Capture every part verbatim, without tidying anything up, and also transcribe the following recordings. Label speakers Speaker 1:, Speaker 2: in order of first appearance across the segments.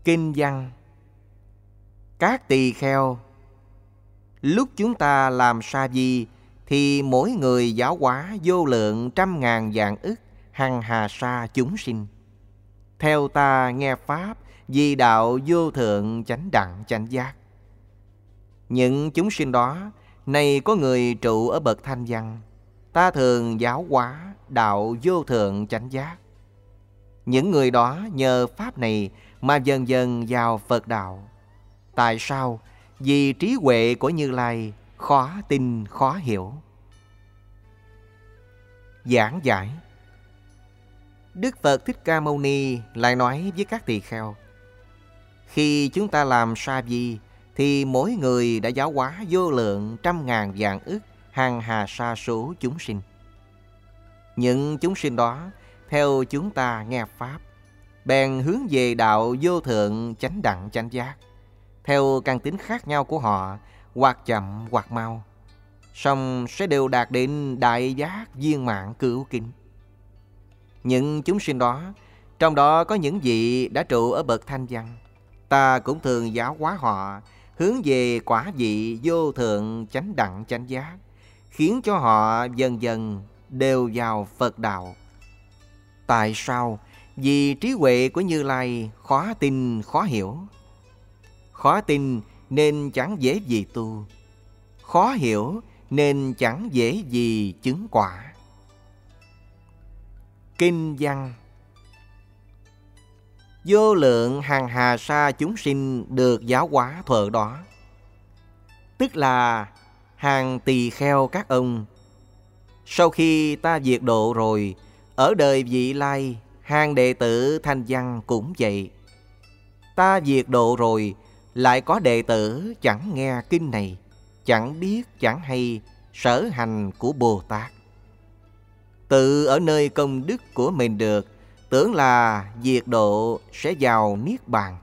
Speaker 1: Kinh văn. Các tỳ kheo, lúc chúng ta làm sa di thì mỗi người giáo hóa vô lượng trăm ngàn vạn ức hằng hà sa chúng sinh. Theo ta nghe pháp vì đạo vô thượng chánh đẳng chánh giác. Những chúng sinh đó, này có người trụ ở bậc thanh văn, ta thường giáo hóa đạo vô thượng chánh giác. Những người đó nhờ pháp này mà dần dần vào Phật đạo. Tại sao? Vì trí huệ của Như Lai khó tin khó hiểu. Giảng giải. Đức Phật Thích Ca Mâu Ni lại nói với các tỳ kheo: khi chúng ta làm sa di thì mỗi người đã giáo hóa vô lượng trăm ngàn vạn ức hằng hà sa số chúng sinh. Những chúng sinh đó theo chúng ta nghe pháp, bèn hướng về đạo vô thượng chánh đẳng chánh giác, theo căn tính khác nhau của họ, hoặc chậm hoặc mau, song sẽ đều đạt đến đại giác viên mãn cứu kính. Những chúng sinh đó, trong đó có những vị đã trụ ở bậc thanh văn, ta cũng thường giáo hóa họ hướng về quả vị vô thượng chánh đẳng chánh giác, khiến cho họ dần dần đều vào Phật đạo. Tại sao? Vì trí huệ của Như Lai khó tin khó hiểu. Khó tin nên chẳng dễ gì tu, khó hiểu nên chẳng dễ gì chứng quả. Kinh văn. Vô lượng hằng hà sa chúng sinh được giáo hóa thuở đó, tức là hàng tỳ kheo các ông. Sau khi ta diệt độ rồi, ở đời vị lai, hàng đệ tử thanh văn cũng vậy. Ta diệt độ rồi, lại có đệ tử chẳng nghe kinh này, chẳng biết chẳng hay sở hành của Bồ Tát. Tự ở nơi công đức của mình được, tưởng là diệt độ sẽ vào Niết Bàn.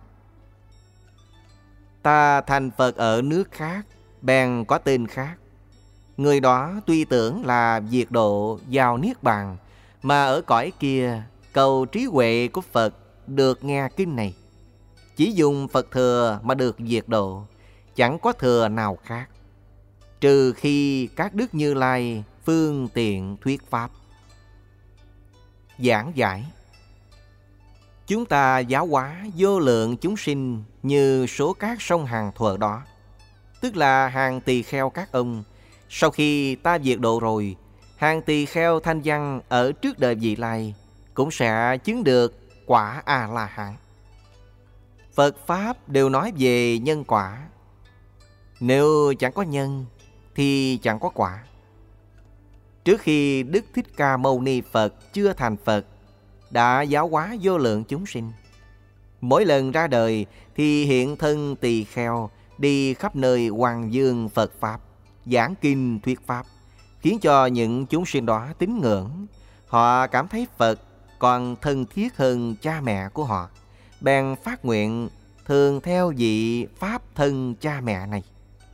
Speaker 1: Ta thành Phật ở nước khác, bèn có tên khác. Người đó tuy tưởng là diệt độ vào Niết Bàn, mà ở cõi kia cầu trí huệ của Phật được nghe kinh này. Chỉ dùng Phật thừa mà được diệt độ, chẳng có thừa nào khác, trừ khi các đức Như Lai phương tiện thuyết pháp. Giảng giải. Chúng ta giáo hóa vô lượng chúng sinh như số cát sông Hằng thuở đó, tức là hàng tỳ kheo các ông. Sau khi ta diệt độ rồi, hàng tỳ kheo thanh văn ở trước đời vị lai cũng sẽ chứng được quả A-la-hán. Phật Pháp đều nói về nhân quả. Nếu chẳng có nhân thì chẳng có quả. Trước khi Đức Thích Ca Mâu Ni Phật chưa thành Phật, đã giáo hóa vô lượng chúng sinh. Mỗi lần ra đời thì hiện thân tỳ kheo đi khắp nơi hoằng dương Phật Pháp, giảng kinh thuyết Pháp, khiến cho những chúng sinh đó tín ngưỡng. Họ cảm thấy Phật còn thân thiết hơn cha mẹ của họ, bèn phát nguyện thường theo vị Pháp thân cha mẹ này.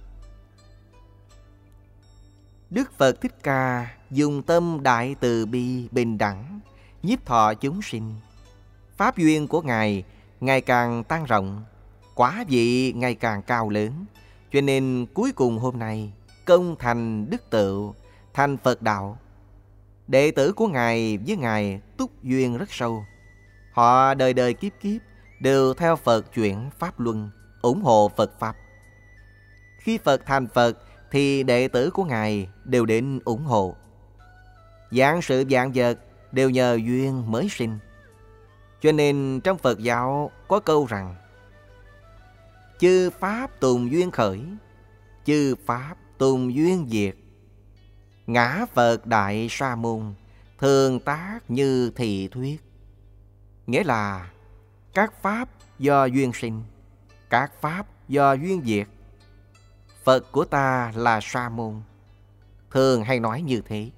Speaker 1: Đức Phật Thích Ca dùng tâm đại từ bi bình đẳng nhiếp thọ chúng sinh. Pháp duyên của Ngài ngày càng tăng rộng, quả vị ngày càng cao lớn, cho nên cuối cùng hôm nay công thành đức tựu, thành Phật đạo. Đệ tử của Ngài với Ngài túc duyên rất sâu. Họ đời đời kiếp kiếp đều theo Phật chuyển Pháp Luân, ủng hộ Phật Pháp. Khi Phật thành Phật thì đệ tử của Ngài đều đến ủng hộ. Vạn sự vạn vật đều nhờ duyên mới sinh. Cho nên trong Phật giáo có câu rằng: chư Pháp tùng duyên khởi, chư Pháp tùng duyên diệt. Ngã Phật Đại Sa Môn, thường tác như thị thuyết. Nghĩa là các Pháp do duyên sinh, các Pháp do duyên diệt. Phật của ta là Sa Môn, thường hay nói như thế.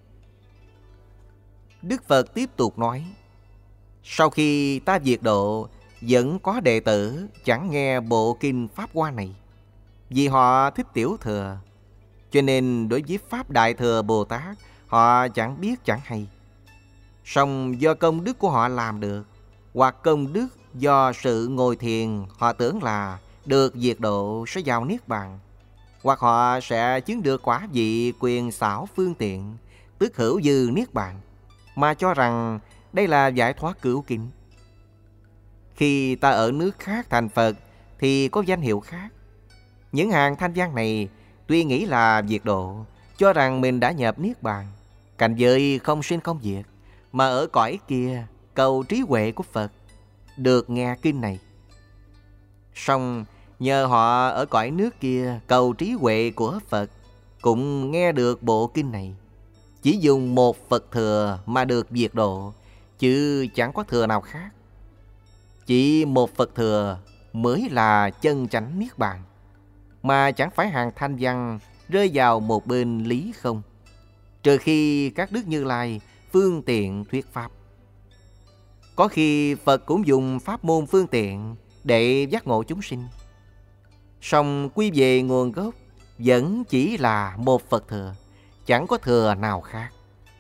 Speaker 1: Đức Phật tiếp tục nói: sau khi ta diệt độ, vẫn có đệ tử chẳng nghe bộ kinh Pháp Hoa này, vì họ thích tiểu thừa. Cho nên đối với Pháp Đại Thừa Bồ Tát, họ chẳng biết chẳng hay. Song do công đức của họ làm được, hoặc công đức do sự ngồi thiền họ tưởng là được diệt độ sẽ vào Niết Bàn, hoặc họ sẽ chứng được quả vị quyền xảo phương tiện, tức hữu dư Niết Bàn, mà cho rằng đây là giải thoát cửu kinh. Khi ta ở nước khác thành Phật thì có danh hiệu khác. Những hàng thanh văn này tuy nghĩ là diệt độ, cho rằng mình đã nhập Niết Bàn, cảnh giới không sinh không diệt, mà ở cõi kia cầu trí huệ của Phật, được nghe kinh này. Song nhờ họ ở cõi nước kia cầu trí huệ của Phật, cũng nghe được bộ kinh này. Chỉ dùng một Phật thừa mà được diệt độ, chứ chẳng có thừa nào khác. Chỉ một Phật thừa mới là chân chánh Niết Bàn, mà chẳng phải hàng thanh văn rơi vào một bên lý không, trừ khi các đức Như Lai phương tiện thuyết pháp. Có khi Phật cũng dùng pháp môn phương tiện để giác ngộ chúng sinh, song quy về nguồn gốc vẫn chỉ là một Phật thừa, chẳng có thừa nào khác.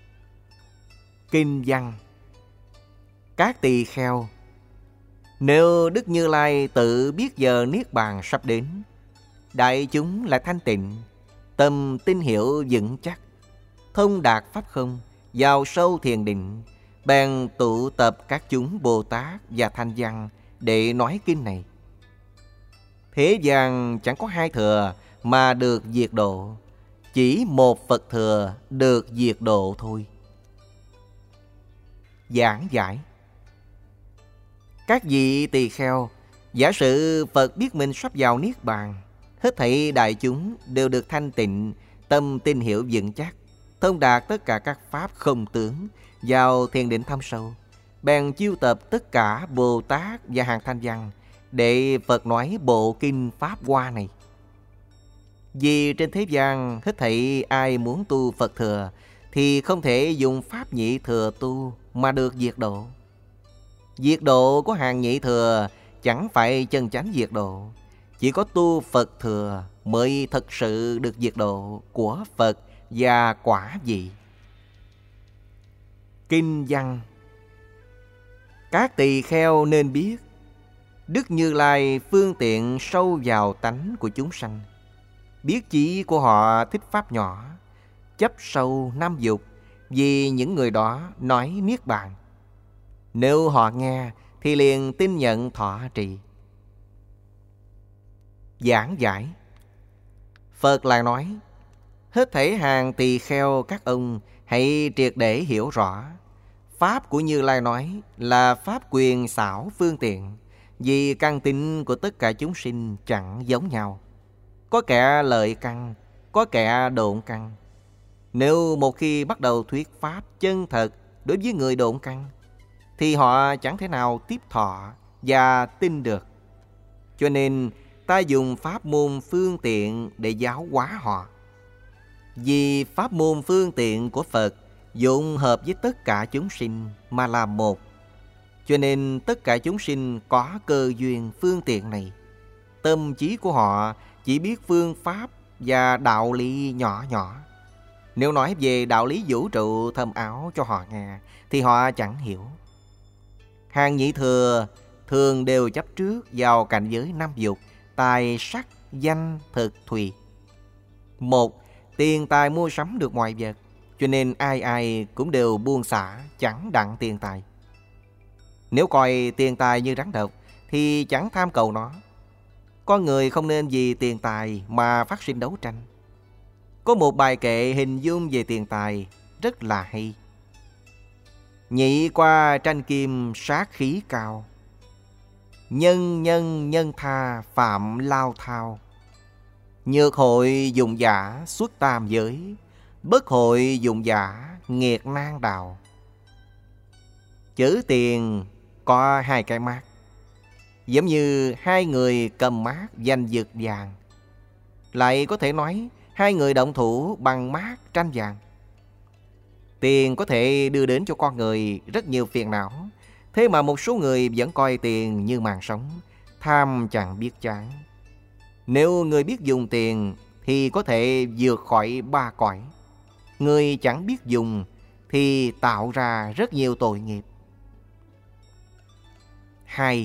Speaker 1: Kinh văn: Các tỳ kheo, nếu Đức Như Lai tự biết giờ Niết Bàn sắp đến, đại chúng là thanh tịnh, tâm tin hiểu vững chắc, thông đạt pháp không, vào sâu thiền định, bèn tụ tập các chúng Bồ Tát và thanh văn để nói kinh này. Thế gian chẳng có hai thừa mà được diệt độ, chỉ một Phật thừa được diệt độ thôi. Giảng giải: Các vị tỳ kheo, giả sử Phật biết mình sắp vào Niết Bàn, hết thảy đại chúng đều được thanh tịnh, tâm tin hiểu vững chắc, thông đạt tất cả các pháp không tướng, vào thiền định thâm sâu, bèn chiêu tập tất cả Bồ Tát và hàng thanh văn để Phật nói bộ kinh Pháp Hoa này. Vì trên thế gian hết thảy ai muốn tu Phật thừa thì không thể dùng pháp nhị thừa tu mà được diệt độ. Diệt độ của hàng nhị thừa chẳng phải chân chánh diệt độ, chỉ có tu Phật thừa mới thật sự được diệt độ của Phật và quả vị. Kinh văn: Các tỳ kheo nên biết, Đức Như Lai phương tiện sâu vào tánh của chúng sanh, biết chỉ của họ thích pháp nhỏ, chấp sâu năm dục, vì những người đó nói Niết Bàn. Nếu họ nghe thì liền tin nhận thọ trì. Giảng giải: Phật là nói, hết thảy hàng tỳ kheo các ông hãy triệt để hiểu rõ, pháp của Như Lai nói là pháp quyền xảo phương tiện, vì căn tính của tất cả chúng sinh chẳng giống nhau. Có kẻ lợi căn, có kẻ độn căn. Nếu một khi bắt đầu thuyết pháp chân thật đối với người độn căn, thì họ chẳng thể nào tiếp thọ và tin được. Cho nên ta dùng pháp môn phương tiện để giáo hóa họ. Vì pháp môn phương tiện của Phật dụng hợp với tất cả chúng sinh mà làm một, cho nên tất cả chúng sinh có cơ duyên phương tiện này. Tâm trí của họ chỉ biết phương pháp và đạo lý nhỏ nhỏ. Nếu nói về đạo lý vũ trụ thâm ảo cho họ nghe thì họ chẳng hiểu. Hàng nhị thừa thường đều chấp trước vào cảnh giới năm dục, tài sắc danh thực thùy. Một, tiền tài mua sắm được mọi vật, cho nên ai ai cũng đều buông xả chẳng đặng tiền tài. Nếu coi tiền tài như rắn độc thì chẳng tham cầu nó. Con người không nên vì tiền tài mà phát sinh đấu tranh. Có một bài kệ hình dung về tiền tài rất là hay. Nhị qua tranh kim sát khí cao, nhân nhân nhân tha phạm lao thao. Nhược hội dùng giả xuất tam giới, bất hội dùng giả nghiệt nan đạo. Chữ tiền có hai cái mác, giống như hai người cầm mác danh dược vàng. Lại có thể nói hai người động thủ bằng mác tranh vàng. Tiền có thể đưa đến cho con người rất nhiều phiền não, thế mà một số người vẫn coi tiền như màn sống, tham chẳng biết chán. Nếu người biết dùng tiền thì có thể vượt khỏi ba cõi. Người chẳng biết dùng thì tạo ra rất nhiều tội nghiệp. Hai,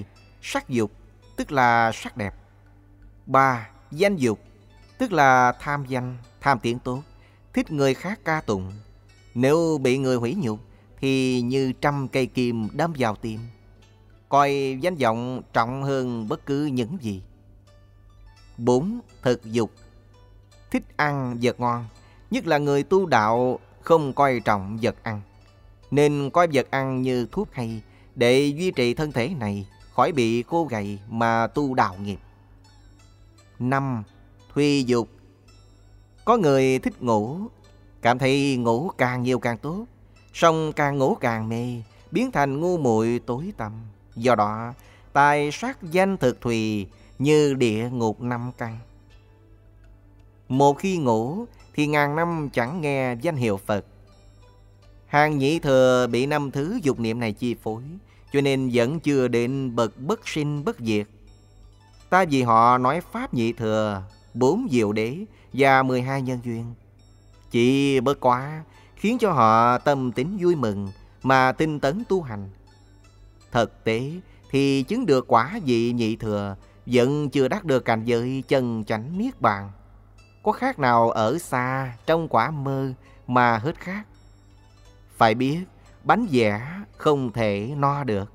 Speaker 1: Sắc dục, tức là sắc đẹp. Ba. Danh dục, tức là tham danh, tham tiếng tốt, thích người khác ca tụng. Nếu bị người hủy nhục thì như trăm cây kim đâm vào tim, coi danh vọng trọng hơn bất cứ những gì. Bốn. Thực dục, thích ăn vật ngon, nhất là người tu đạo không coi trọng vật ăn, nên coi vật ăn như thuốc hay để duy trì thân thể này khỏi bị khô gầy mà tu đạo nghiệp. Năm. Thuy dục, có người thích ngủ, cảm thấy ngủ càng nhiều càng tốt, song càng ngủ càng mê, biến thành ngu muội tối tăm. Do đó tài sắc danh thực thùy như địa ngục năm căn. Một khi ngủ thì ngàn năm chẳng nghe danh hiệu Phật. Hàng nhị thừa bị năm thứ dục niệm này chi phối, cho nên vẫn chưa đến bậc bất sinh bất diệt. Ta vì họ nói pháp nhị thừa, bốn diệu đế và mười hai nhân duyên, chỉ bất quá khiến cho họ tâm tính vui mừng mà tinh tấn tu hành. Thực tế thì chứng được quả vị nhị thừa vẫn chưa đắc được cảnh giới chân chánh niết bàn. Có khác nào ở xa trong quả mơ mà hết khác. Phải biết bánh vẽ không thể no được.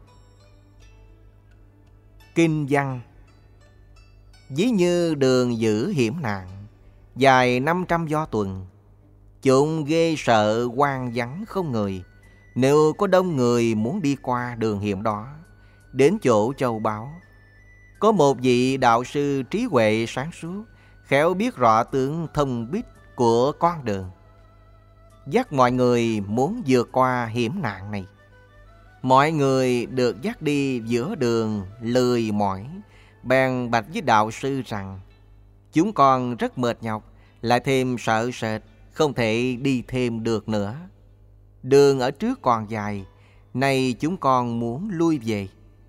Speaker 1: Kinh văn, ví như đường dữ hiểm nạn, dài năm trăm do tuần, chốn ghê sợ hoang vắng không người. Nếu có đông người muốn đi qua đường hiểm đó, đến chỗ châu báu, có một vị đạo sư trí huệ sáng suốt, khéo biết rõ tướng thông bích của con đường, dắt mọi người muốn vượt qua hiểm nạn này. Mọi người được dắt đi giữa đường lười mỏi, bèn bạch với đạo sư rằng chúng con rất mệt nhọc, lại thêm sợ sệt, không thể đi thêm được nữa. Đường ở trước còn dài, nay chúng con muốn lui về.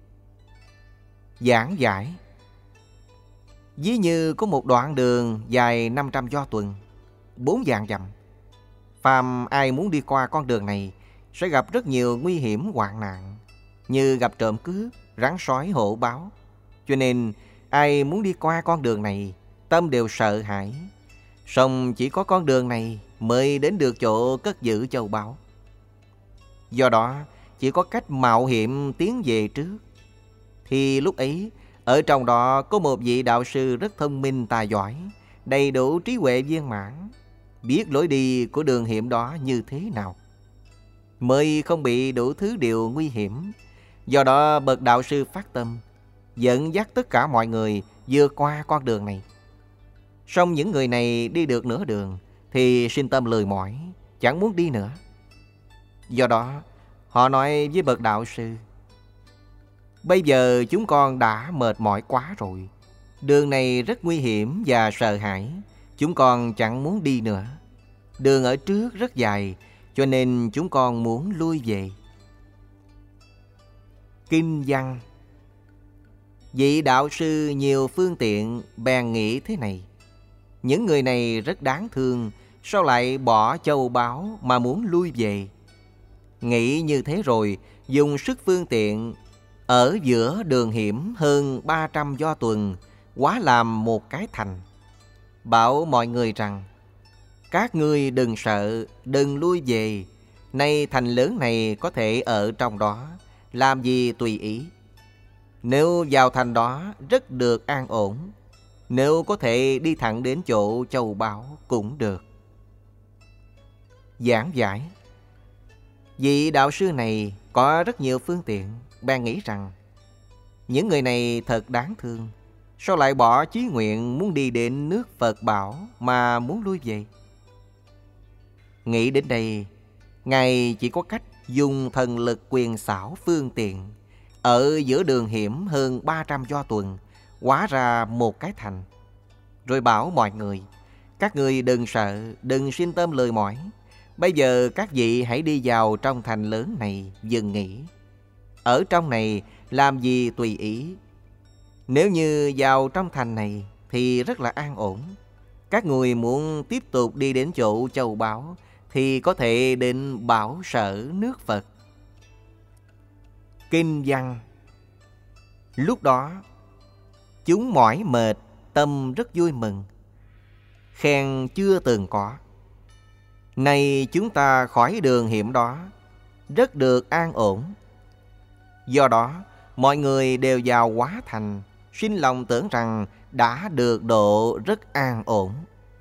Speaker 1: Giảng giải, ví như có một đoạn đường dài năm trăm do tuần, bốn vạn dặm. Phàm ai muốn đi qua con đường này sẽ gặp rất nhiều nguy hiểm hoạn nạn, như gặp trộm cướp, rắn sói hổ báo. Cho nên ai muốn đi qua con đường này, tâm đều sợ hãi. Song chỉ có con đường này mới đến được chỗ cất giữ châu báu. Do đó chỉ có cách mạo hiểm tiến về trước. Thì lúc ấy ở trong đó có một vị đạo sư rất thông minh tài giỏi, đầy đủ trí huệ viên mãn, biết lối đi của đường hiểm đó như thế nào, mới không bị đủ thứ điều nguy hiểm. Do đó bậc đạo sư phát tâm dẫn dắt tất cả mọi người vượt qua con đường này. Song những người này đi được nửa đường thì sinh tâm lười mỏi, chẳng muốn đi nữa. Do đó họ nói với bậc đạo sư: bây giờ chúng con đã mệt mỏi quá rồi, đường này rất nguy hiểm và sợ hãi, chúng con chẳng muốn đi nữa. Đường ở trước rất dài, cho nên chúng con muốn lui về. Kinh văn, vị đạo sư nhiều phương tiện bèn nghĩ thế này: những người này rất đáng thương, sao lại bỏ châu báu mà muốn lui về? Nghĩ như thế rồi, dùng sức phương tiện ở giữa đường hiểm hơn ba trăm do tuần, hóa làm một cái thành, bảo mọi người rằng: các ngươi đừng sợ, đừng lui về. Nay thành lớn này có thể ở trong đó, làm gì tùy ý. Nếu vào thành đó rất được an ổn, nếu có thể đi thẳng đến chỗ châu báu cũng được. Giảng giải, vị đạo sư này có rất nhiều phương tiện, bèn nghĩ rằng những người này thật đáng thương, sao lại bỏ chí nguyện muốn đi đến nước Phật bảo mà muốn lui về? Nghĩ đến đây, Ngài chỉ có cách dùng thần lực quyền xảo phương tiện ở giữa đường hiểm hơn ba trăm do tuần, hóa ra một cái thành, rồi bảo mọi người: các ngươi đừng sợ, đừng sinh tâm lười mỏi. Bây giờ các vị hãy đi vào trong thành lớn này dừng nghỉ. Ở trong này làm gì tùy ý. Nếu như vào trong thành này thì rất là an ổn. Các người muốn tiếp tục đi đến chỗ châu báu thì có thể đến bảo sở nước Phật. Kinh văn, Lúc đó, chúng mỏi mệt, tâm rất vui mừng, khen chưa từng có. Nay chúng ta khỏi đường hiểm đó, rất được an ổn. Do đó, mọi người đều vào Hóa Thành, sinh lòng tưởng rằng đã được độ rất an ổn.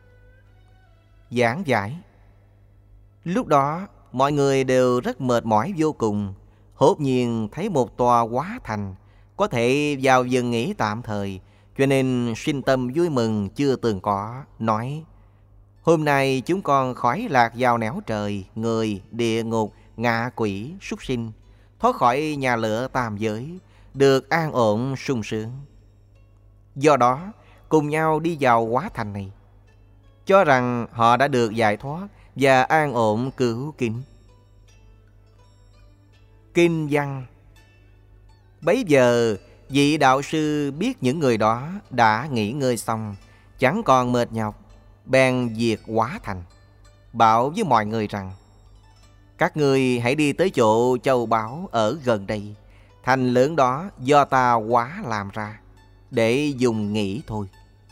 Speaker 1: Giảng giải. Lúc đó, mọi người đều rất mệt mỏi vô cùng. Hốt nhiên thấy một tòa Hóa Thành, có thể vào dừng nghỉ tạm thời, cho nên sinh tâm vui mừng chưa từng có, nói: hôm nay chúng con khỏi lạc vào nẻo trời, người, địa ngục, ngạ quỷ, súc sinh, thoát khỏi nhà lửa tam giới, được an ổn sung sướng. Do đó, cùng nhau đi vào Hóa Thành này, cho rằng họ đã được giải thoát và an ổn cứu kính. Kinh văn. Bấy giờ, vị đạo sư biết những người đó đã nghỉ ngơi xong, chẳng còn mệt nhọc, bèn diệt Hóa Thành, bảo với mọi người rằng: các ngươi hãy đi tới chỗ châu báu ở gần đây, thành lớn đó do ta hóa làm ra, để dùng nghỉ thôi.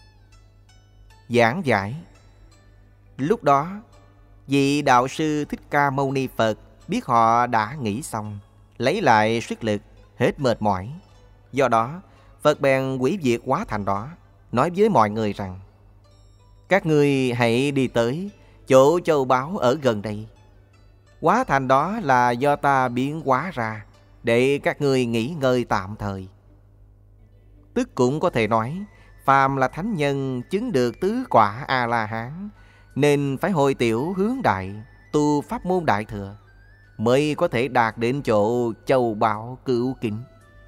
Speaker 1: Giảng giải. Lúc đó, vị đạo sư Thích Ca Mâu Ni Phật biết họ đã nghỉ xong, lấy lại sức lực, hết mệt mỏi. Do đó, Phật bèn hủy diệt Hóa Thành đó, nói với mọi người rằng: các ngươi hãy đi tới chỗ châu báu ở gần đây. Hóa Thành đó là do ta biến hóa ra, để các ngươi nghỉ ngơi tạm thời. Tức cũng có thể nói, phàm là thánh nhân chứng được tứ quả A-la-hán, nên phải hồi tiểu hướng đại, tu pháp môn đại thừa, mới có thể đạt đến chỗ châu báu cứu kính.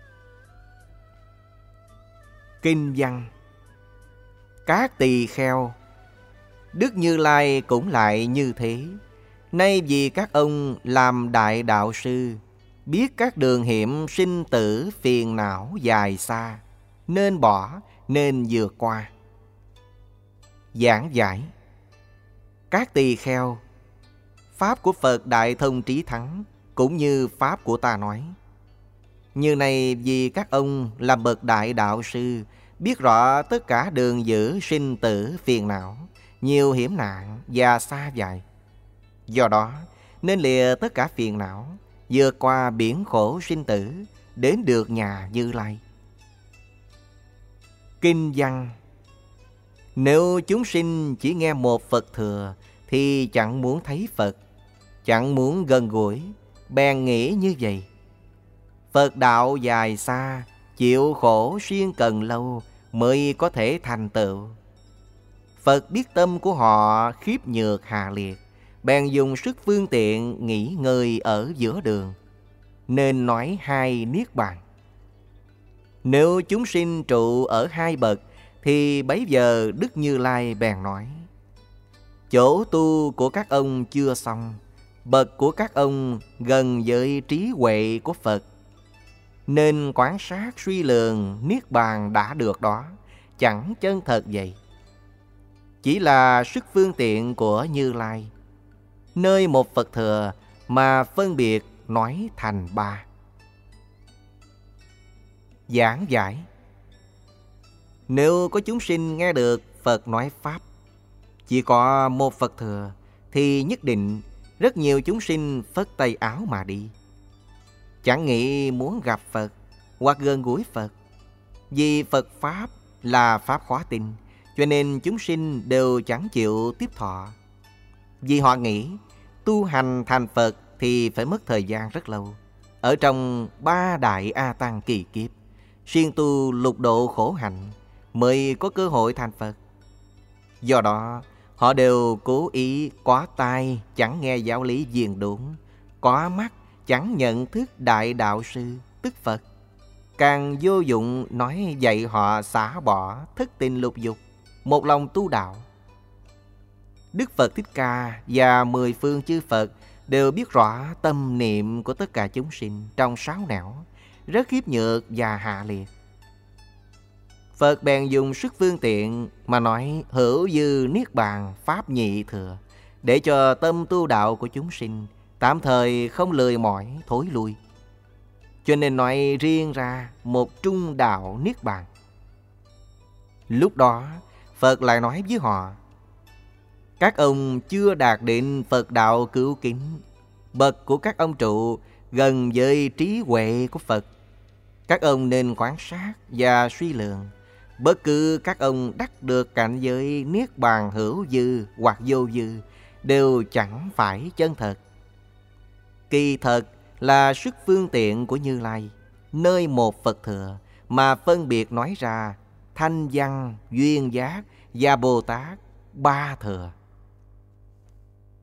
Speaker 1: Kinh văn. Các tỳ kheo, Đức Như Lai cũng lại như thế. Nay vì các ông làm đại đạo sư, biết các đường hiểm sinh tử phiền não dài xa, nên bỏ, nên vượt qua. Giảng giải. Các tỳ kheo, pháp của Phật Đại Thông Trí Thắng cũng như pháp của ta nói. Như này vì các ông làm bậc đại đạo sư, biết rõ tất cả đường giữ sinh tử phiền não, nhiều hiểm nạn và xa dài. Do đó nên lìa tất cả phiền não, vượt qua biển khổ sinh tử, đến được nhà Như Lai. Kinh văn. Nếu chúng sinh chỉ nghe một Phật thừa, thì chẳng muốn thấy Phật, chẳng muốn gần gũi, bèn nghĩ như vậy. Phật đạo dài xa, chịu khổ siêng cần lâu, mới có thể thành tựu. Phật biết tâm của họ khiếp nhược hạ liệt, bèn dùng sức phương tiện nghỉ ngơi ở giữa đường, nên nói hai niết bàn. Nếu chúng sinh trụ ở hai bậc, thì bấy giờ Đức Như Lai bèn nói: chỗ tu của các ông chưa xong, bậc của các ông gần với trí huệ của Phật, nên quan sát suy lường niết bàn đã được đó, chẳng chân thật vậy. Chỉ là sức phương tiện của Như Lai, nơi một Phật thừa mà phân biệt nói thành ba. Giảng giải. Nếu có chúng sinh nghe được Phật nói Pháp, chỉ có một Phật thừa, thì nhất định rất nhiều chúng sinh phất tay áo mà đi, chẳng nghĩ muốn gặp Phật hoặc gần gũi Phật. Vì Phật Pháp là Pháp khóa tinh, cho nên chúng sinh đều chẳng chịu tiếp thọ. Vì họ nghĩ tu hành thành Phật thì phải mất thời gian rất lâu, ở trong ba đại A Tăng kỳ kiếp, siêng tu lục độ khổ hạnh, mới có cơ hội thành Phật. Do đó họ đều cố ý có tai chẳng nghe giáo lý diền đúng, có mắt chẳng nhận thức đại đạo sư tức Phật, càng vô dụng nói dạy họ xả bỏ thất tình lục dục, một lòng tu đạo. Đức Phật Thích Ca và mười phương chư Phật đều biết rõ tâm niệm của tất cả chúng sinh trong sáu nẻo, rất khiếp nhược và hạ liệt. Phật bèn dùng sức phương tiện mà nói hữu dư niết bàn pháp nhị thừa, để cho tâm tu đạo của chúng sinh tạm thời không lười mỏi thối lui. cho nên nói riêng ra một trung đạo niết bàn. Lúc đó Phật lại nói với họ: các ông chưa đạt đến Phật đạo cứu kính. Bậc của các ông trụ gần với trí huệ của Phật. Các ông nên quan sát và suy lượng. Bất cứ các ông đắc được cảnh giới niết bàn hữu dư hoặc vô dư đều chẳng phải chân thật. Kỳ thật là sức phương tiện của Như Lai, nơi một Phật thừa mà phân biệt nói ra thanh văn, duyên giác và Bồ Tát ba thừa.